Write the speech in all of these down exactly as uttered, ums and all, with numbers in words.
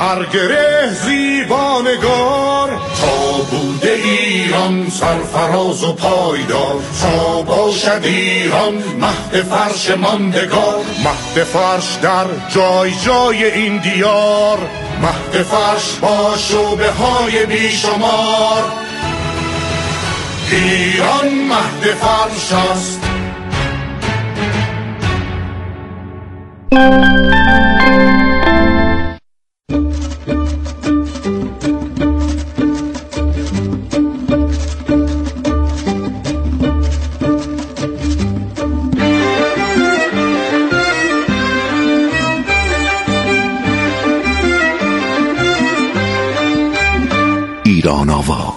هر گره زیبانگار، تا بوده ایران سرفراز و پایدار، تا باشد ایران مهد فرش ماندگار، مهد فرش در جای جای این دیار، مهد فرش با شعبه های بیشمار. ایران مهد فرش است. ایران آوا.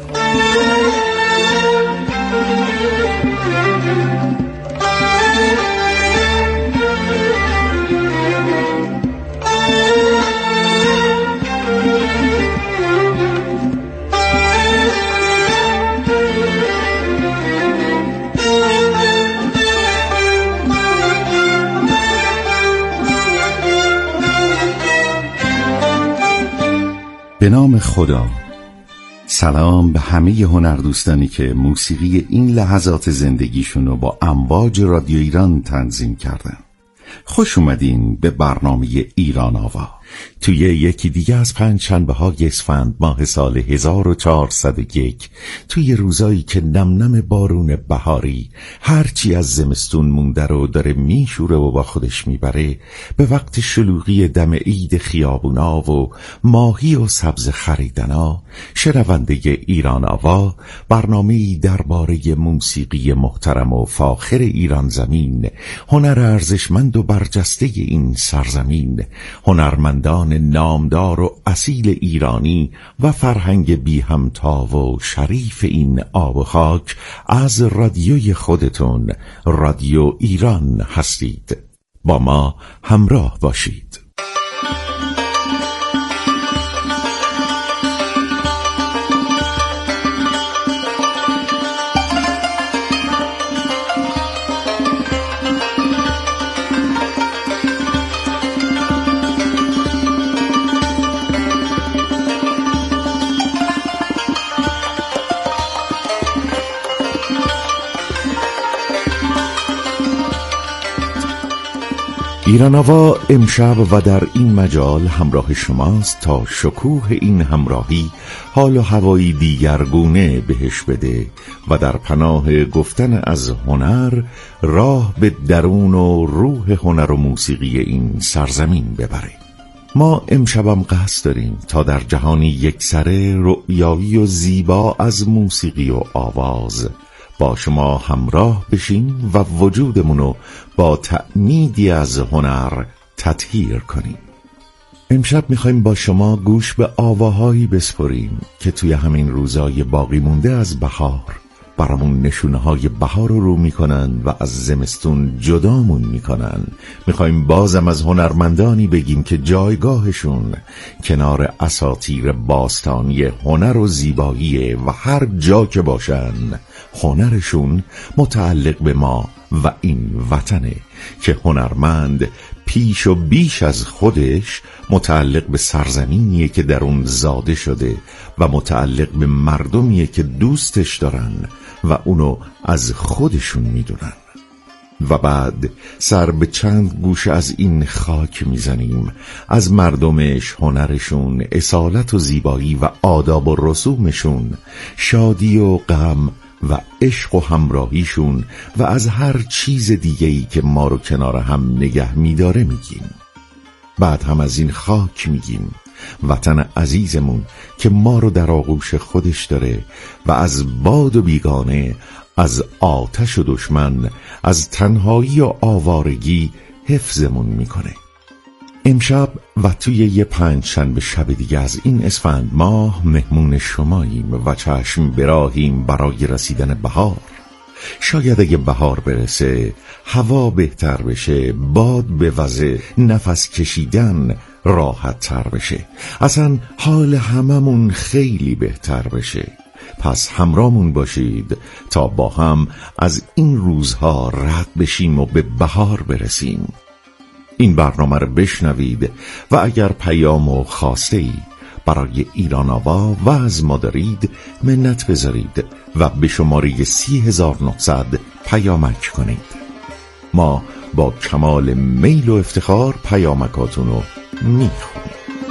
به نام خدا. سلام به همه هنردوستانی که موسیقی این لحظات زندگیشون رو با امواج رادیو ایران تنظیم کردن. خوش اومدین به برنامه ایران آوا. توی یکی دیگه از پنج شنبه های اسفند ماه سال هزار و چهارصد و یک، توی روزایی که نم نم بارون بهاری هرچی از زمستون مونده رو داره میشوره و با خودش میبره، به وقت شلوغی دم عید خیابونا و ماهی و سبز خریدنا، شنونده ایران آوا برنامه‌ای درباره موسیقی محترم و فاخر ایران زمین، هنر ارزشمند و برجسته این سرزمین، هنرمندان نامدار و اصیل ایرانی و فرهنگ بی همتا و شریف این آب و خاک از رادیوی خودتون، رادیو ایران هستید. با ما همراه باشید. ایران آوا امشب و در این مجال همراه شماست تا شکوه این همراهی حال و هوایی دیگرگونه بهش بده و در پناه گفتن از هنر راه به درون و روح هنر و موسیقی این سرزمین ببره. ما امشبم قصد داریم تا در جهانی یکسره، رؤیایی و زیبا از موسیقی و آواز با شما همراه بشیم و وجودمونو با تأمیدی از هنر تطهیر کنیم. امشب میخوایم با شما گوش به آواهایی بسپریم که توی همین روزای باقی مونده از بهار برامون نشونه های بهار رو رو میکنن و از زمستون جدامون میکنن. میخوایم بازم از هنرمندانی بگیم که جایگاهشون کنار اساطیر باستانی هنر و زیبایی و هر جا که باشن هنرشون متعلق به ما و این وطنه که هنرمند پیش و بیش از خودش متعلق به سرزمینیه که در اون زاده شده و متعلق به مردمیه که دوستش دارن و اونو از خودشون میدونن. و بعد سر به چند گوشه از این خاک میزنیم، از مردمش، هنرشون، اصالت و زیبایی و آداب و رسومشون، شادی و غم و عشق و همراهیشون و از هر چیز دیگه‌ای که ما رو کنار هم نگه میداره میگیم. بعد هم از این خاک میگیم، وطن عزیزمون که ما رو در آغوش خودش داره و از باد و بیگانه، از آتش و دشمن، از تنهایی و آوارگی حفظمون میکنه. امشب و توی یه پنج شنبه شب دیگه از این اسفند ماه مهمون شماییم و چشم براهیم برای رسیدن بهار. شاید اگه بهار برسه هوا بهتر بشه، باد بوزه، نفس کشیدن راحت تر بشه، اصلا حال هممون خیلی بهتر بشه. پس همراهمون باشید تا با هم از این روزها رد بشیم و به بهار برسیم. این برنامه رو بشنوید و اگر پیام و خواسته ای برای ایران آوا و از ما دارید منت بذارید و به شماره سی هزار و نهصد پیامک کنید. ما با کمال میل و افتخار پیامکاتون رو میخونیم.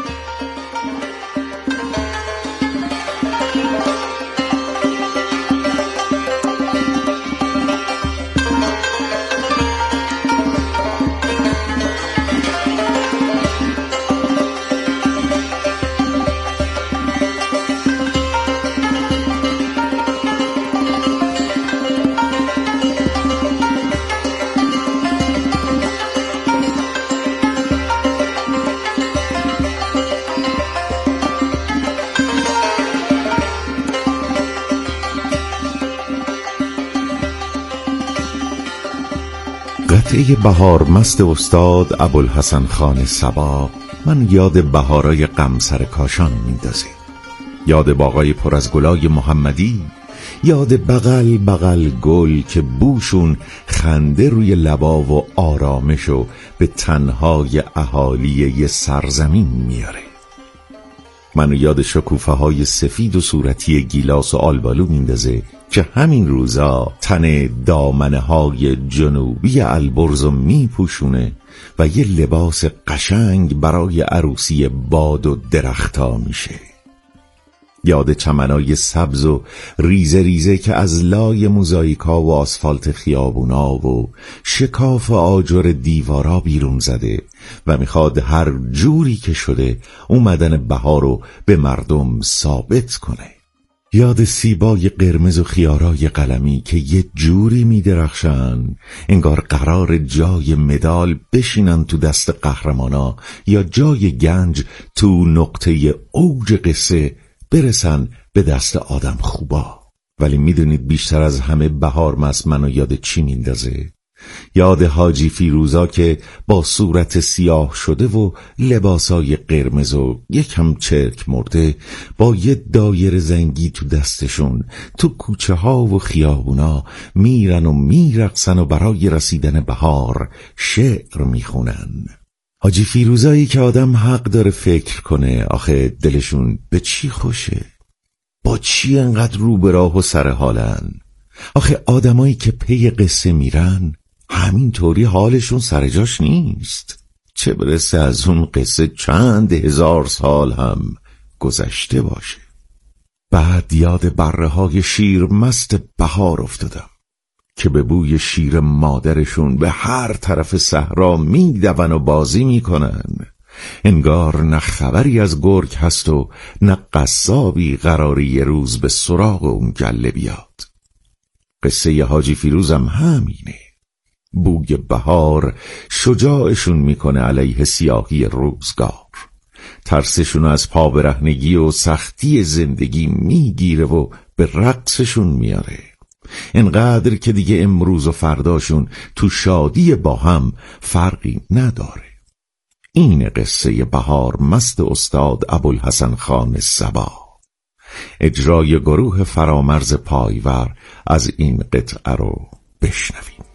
قطعه بهار مست استاد ابوالحسن خان صبا من یاد بهارای قمصر کاشان میندازه، یاد باغای پر از گلای محمدی، یاد بغل بغل گل که بوشون خنده روی لبا و آرامشو به تنهای اهالی یه سرزمین میاره. منو یاد شکوفه های سفید و صورتی گیلاس و آلبالو میندازه که همین روزا تن دامنه های جنوبی البرزو میپوشونه و یه لباس قشنگ برای عروسی باد و درختا میشه. یاد چمنای سبز و ریزه ریزه که از لای موزاییکا و آسفالت خیابونا و شکاف آجر دیوارا بیرون زده و میخواد هر جوری که شده اومدن بهار رو به مردم ثابت کنه. یاد سیبای قرمز و خیارای قلمی که یه جوری میدرخشن انگار قرار جای مدال بشینن تو دست قهرمانا یا جای گنج تو نقطه اوج قصه برسن به دست آدم خوبا. ولی میدونید بیشتر از همه بهار مس منو یاد چی میندازه؟ یاد حاجی فیروزا که با صورت سیاه شده و لباسای قرمز و یکم چرک مرده با یه دایر زنگی تو دستشون تو کوچه ها و خیابونا میرن و میرقصن و برای رسیدن بهار شعر میخونن. حاجی فیروزایی که آدم حق داره فکر کنه آخه دلشون به چی خوشه، با چی انقدر رو به راه و سر حالن. آخه آدمایی که پی قصه میرن همینطوری حالشون سر جاش نیست، چه برسه از اون قصه چند هزار سال هم گذشته باشه. بعد یاد بره های شیر مست بهار افتادم که به بوی شیر مادرشون به هر طرف صحرا میدون و بازی میکنن، انگار نه خبری از گرگ هست و نه قصابی قراری یه روز به سراغ اون گله بیاد. قصه ی حاجی فیروزم همینه، بوی بهار شجاعشون میکنه علیه سیاهی روزگار، ترسشون از پا برهنگی و سختی زندگی میگیره و به رقصشون میاره، انقدر که دیگه امروز و فرداشون تو شادی با هم فرقی نداره. این قصه بهار مست استاد ابوالحسن خان صبا، اجرای گروه فرامرز پایور. از این قطعه رو بشنویم.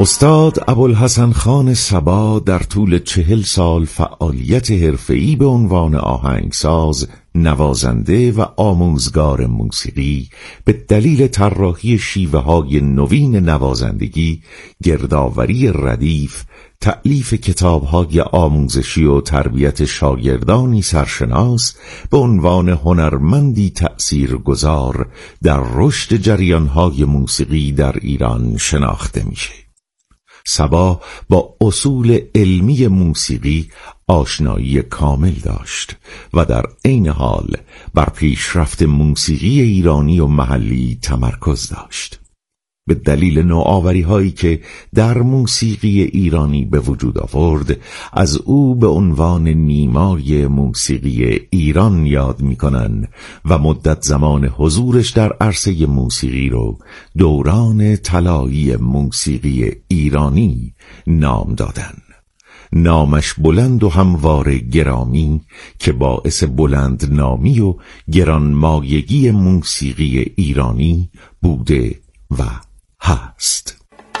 استاد ابوالحسن خان صبا در طول چهل سال فعالیت حرفه‌ای به عنوان آهنگساز، نوازنده و آموزگار موسیقی به دلیل طراحی شیوه‌های نوین نوازندگی، گردآوری ردیف، تألیف کتاب‌های آموزشی و تربیت شاگردانی سرشناس به عنوان هنرمندی تأثیرگذار در رشد جریان‌های موسیقی در ایران شناخته میشه. صبا با اصول علمی موسیقی آشنایی کامل داشت و در عین حال بر پیشرفت موسیقی ایرانی و محلی تمرکز داشت. به دلیل نوآوری هایی که در موسیقی ایرانی به وجود آورد، از او به عنوان نیمای موسیقی ایران یاد می‌کنند و مدت زمان حضورش در عرصه موسیقی رو دوران طلایی موسیقی ایرانی نام دادن. نامش بلند و هموار گرامی که باعث بلند نامی و گرانمایگی موسیقی ایرانی بوده و هست.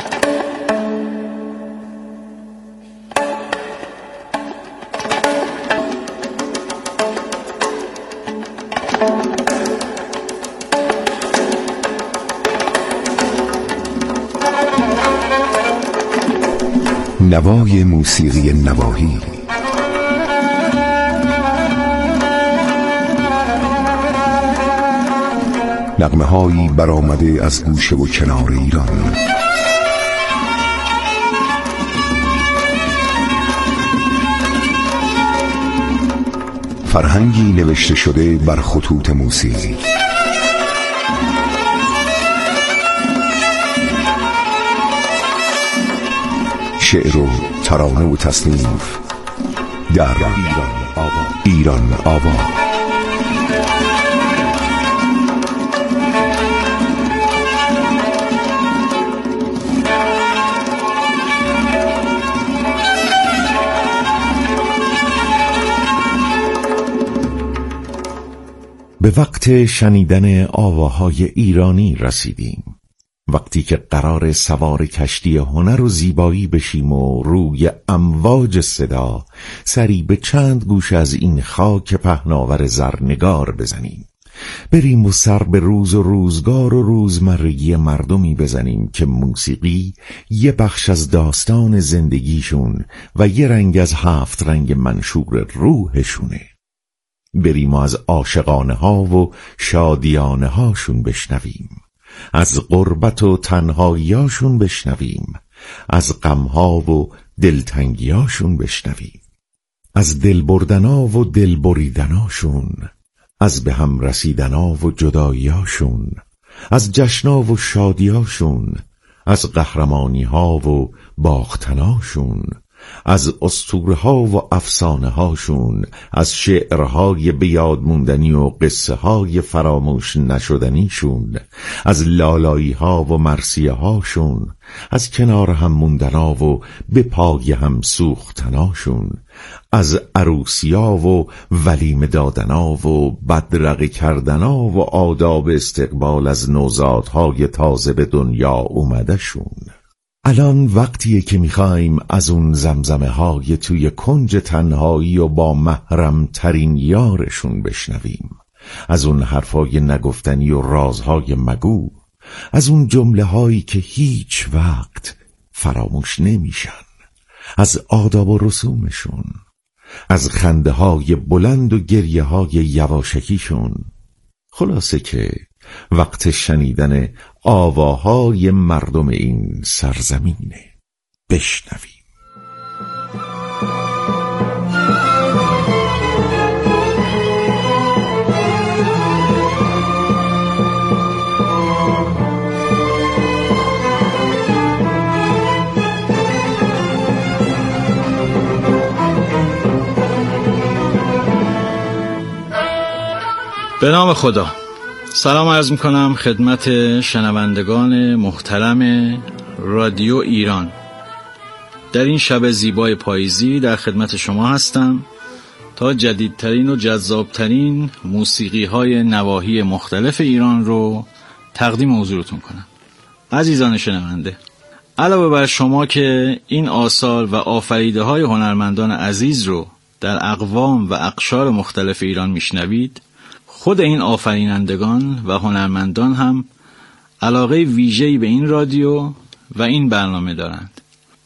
نوای موسیقی نواحی نغمه هایی برآمده از گوشه و کنار ایران. فرهنگی نوشته شده بر خطوط موسیقی. شعر و ترانه و تصنیف در ایران آوا. ایران آوا. به وقت شنیدن آواهای ایرانی رسیدیم. وقتی که قرار سوار کشتی هنر و زیبایی بشیم و روی امواج صدا سری به چند گوش از این خاک پهناور زرنگار بزنیم. بریم و سر به روز و روزگار و روزمرگی مردمی بزنیم که موسیقی یه بخش از داستان زندگیشون و یه رنگ از هفت رنگ منشور روحشونه. بریم و از عاشقانه ها و شادیانه هاشون بشنویم، از غربت و تنهاییاشون بشنویم، از غمها و دلتنگیاشون بشنویم، از دل بردنا و دل بریدناشون، از به هم رسیدنا و جداییاشون، از جشنا و شادیاشون، از قهرمانی ها و باختناشون، از اسطوره ها و افسانه هاشون، از شعرهای بیاد موندنی و قصه های فراموش نشدنیشون، از لالایی ها و مرثیه هاشون، از کنار هم موندنا و به پای هم سوختناشون، از عروسیا و ولیم دادنا و بدرقه کردنا و آداب استقبال از نوزادهای تازه به دنیا اومده شون. الان وقتیه که میخوایم از اون زمزمه های توی کنج تنهایی و با محرم ترین یارشون بشنویم، از اون حرفای نگفتنی و رازهای مگو، از اون جمله هایی که هیچ وقت فراموش نمیشن، از آداب و رسومشون، از خنده های بلند و گریه های یواشکیشون. خلاصه که وقت شنیدن آواهای مردم این سرزمینه. بشنویم. به نام خدا. سلام عرض میکنم خدمت شنوندگان محترم رادیو ایران. در این شب زیبای پاییزی در خدمت شما هستم تا جدیدترین و جذابترین موسیقی های نواحی مختلف ایران رو تقدیم حضورتون کنم. عزیزان شنونده، علاوه بر شما که این آثار و آفریده های هنرمندان عزیز رو در اقوام و اقشار مختلف ایران میشنوید، خود این آفرینندگان و هنرمندان هم علاقه ویژه‌ای به این رادیو و این برنامه دارند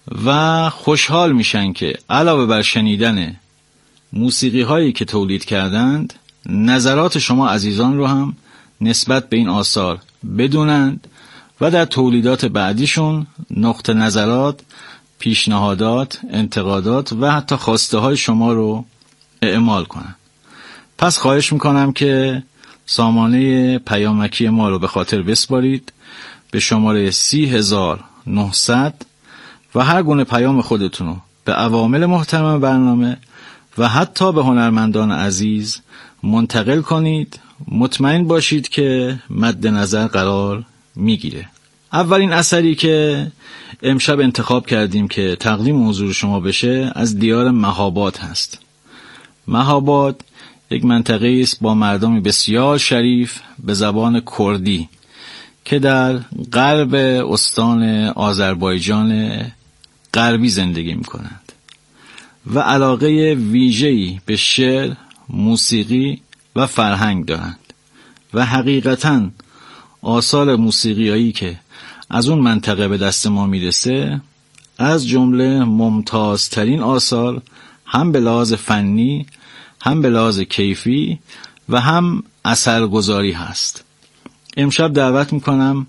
و خوشحال میشن که علاوه بر شنیدن موسیقی هایی که تولید کردند، نظرات شما عزیزان رو هم نسبت به این آثار بدونند و در تولیدات بعدیشون نقطه نظرات، پیشنهادات، انتقادات و حتی خواسته های شما رو اعمال کنند. پس خواهش میکنم که سامانه پیامکی ما رو به خاطر بسپارید به شماره سی هزار و نهصد و هر گونه پیام خودتون رو به عوامل محترم برنامه و حتی به هنرمندان عزیز منتقل کنید. مطمئن باشید که مد نظر قرار میگیره. اولین اثری که امشب انتخاب کردیم که تقدیم حضور شما بشه از دیار مهاباد هست. مهاباد یک منطقه است با مردمی بسیار شریف به زبان کردی که در غرب استان آذربایجان غربی زندگی می‌کنند و علاقه ویژه‌ای به شعر، موسیقی و فرهنگ دارند و حقیقتاً آثار موسیقیایی که از اون منطقه به دست ما میرسه از جمله ممتازترین آثار هم به لحاظ فنی، هم به لحاظ کیفی و هم اثرگذاری هست. امشب دعوت میکنم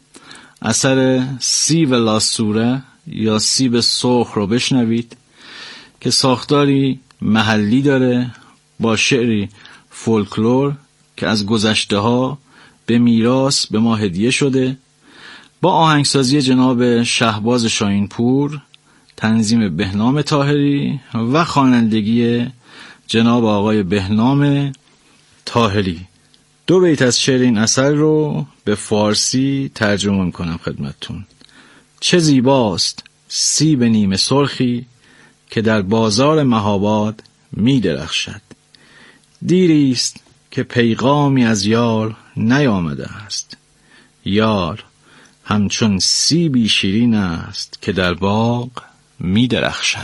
اثر سیب لاسوره یا سیب سرخ رو بشنوید که ساختاری محلی داره با شعری فولکلور که از گذشته ها به میراث به ما هدیه شده، با آهنگسازی جناب شهباز شاهینپور، تنظیم بهنام طاهری و خوانندگی جناب آقای بهنام طاهری. دو بیت از شعر این اثر رو به فارسی ترجمه میکنم خدمتتون. چه زیباست سیب نیمه سرخی که در بازار مهاباد می درخشد. دیریست که پیغامی از یار نیامده است. یار همچون سیبی شیرین است که در باغ می درخشد.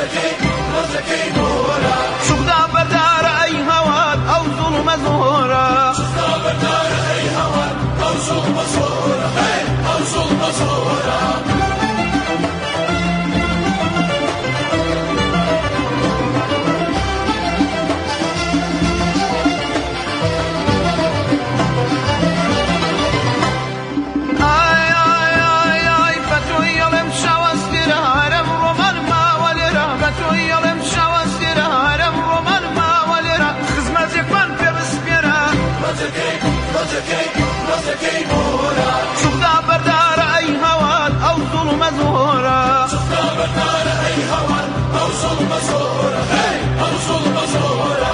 شغدا بدار ای هواد او ظلم زهورا شغدا بدار ای هواد او ظلم زهورا او ظلم زهورا شغدا بردار ای هواد او ظلم زهورا شغدا بردار ای هواد او ظلم زهورا او ظلم زهورا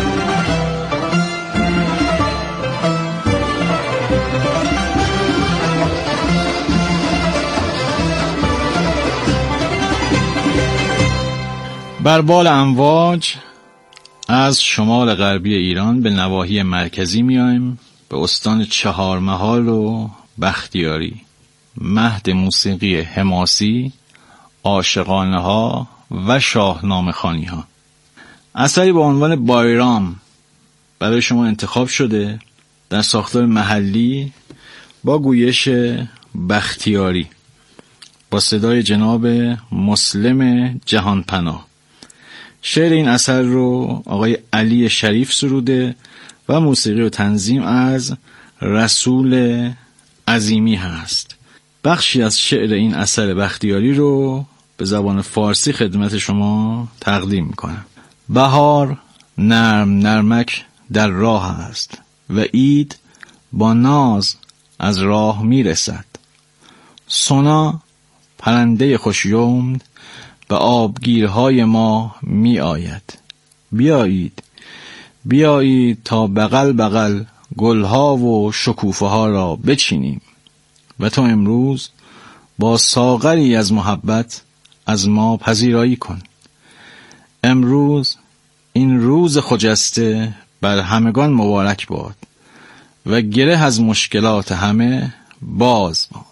بر بال امواج از شمال غربی ایران به نواحی مرکزی میایم، به استان چهارمحال و بختیاری، مهد موسیقی حماسی، عاشقانه ها و شاهنامه خوانی ها. اثری با عنوان بایرام برای شما انتخاب شده در ساختار محلی با گویش بختیاری با صدای جناب مسلم جهانپناه. شعر این اثر رو آقای علی شریف سروده و موسیقی و تنظیم از رسول عظیمی هست. بخشی از شعر این اثر بختیاری رو به زبان فارسی خدمت شما تقدیم میکنم. بهار نرم نرمک در راه است و عید با ناز از راه میرسد. سونا پرنده خوشیوم به آبگیرهای ما می آید. بیایید بیایید تا بغل بغل گلها و شکوفه ها را بچینیم و تو امروز با ساغری از محبت از ما پذیرایی کن. امروز این روز خجسته بر همگان مبارک باد و گره از مشکلات همه باز باد.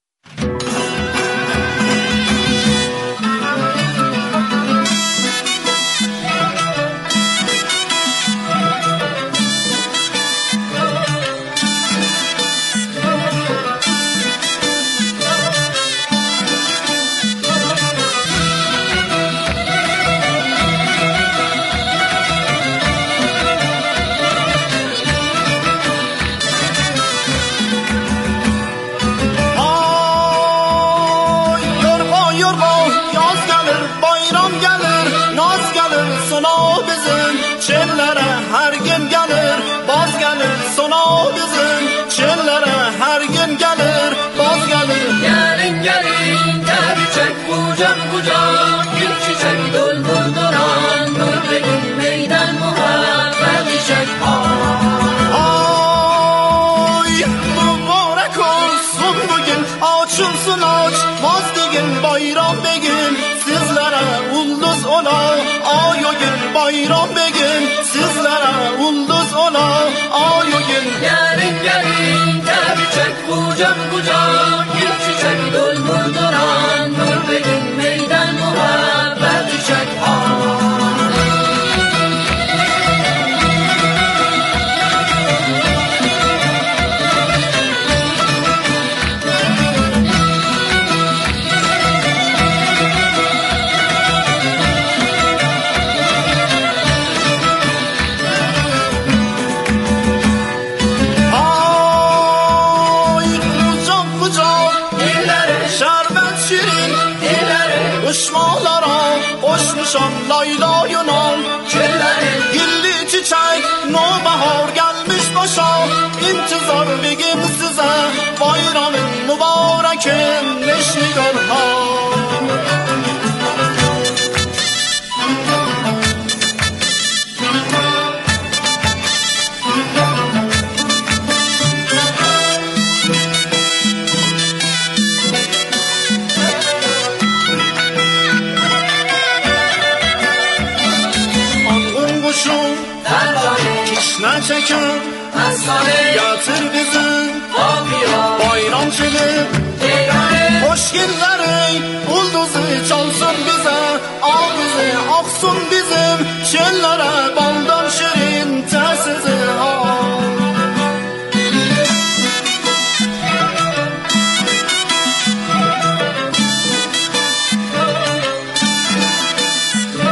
bayram begin sizlere ulduz ola ayogin gelin gelin tabi çek kucak kucak gül çiçek dol vurduran nur begin meydan muhabbet çek Layla Yunan gilli çiçek nobahar gelmiş başa intizar begim size bayramın mübarekin neşnigar ha çekin yatır bizim bayram çılır hoş günleri ulduzu çalsın bize. bizi, aksın bizim çöllere bal